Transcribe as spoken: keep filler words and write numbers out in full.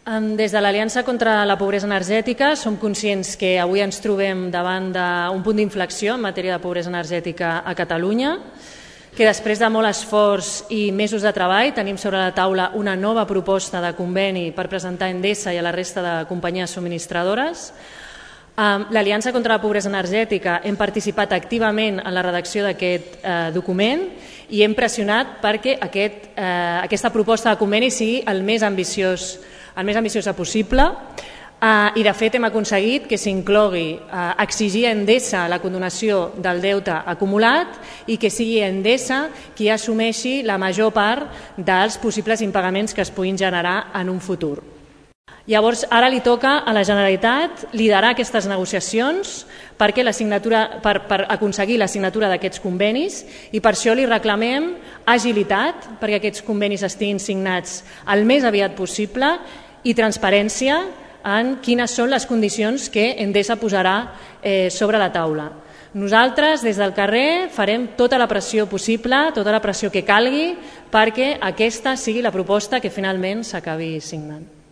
Des de l'Aliança contra la Pobresa Energètica som conscients que avui ens trobem davant d'un punt d'inflexió en matèria de pobresa energètica a Catalunya, que després de molt esforç i mesos de treball tenim sobre la taula una nova proposta de conveni per presentar a Endesa i a la resta de companyies subministradores. L'Aliança contra la Pobresa Energètica hem participat activament en la redacció d'aquest document i hem pressionat perquè aquesta proposta de conveni sigui el més ambiciós el més ambiciosa possible i de fet hem aconseguit que s'inclogui exigir a Endesa la condonació del deute acumulat i que sigui Endesa qui assumeixi la major part dels possibles impagaments que es puguin generar en un futur. Llavors, ara li toca a la Generalitat liderar aquestes negociacions perquè la signatura, per, per aconseguir la signatura d'aquests convenis i per això li reclamem agilitat perquè aquests convenis estiguin signats el més aviat possible i transparència en quines són les condicions que Endesa posarà eh, sobre la taula. Nosaltres, des del carrer, farem tota la pressió possible, tota la pressió que calgui perquè aquesta sigui la proposta que finalment s'acabi signant.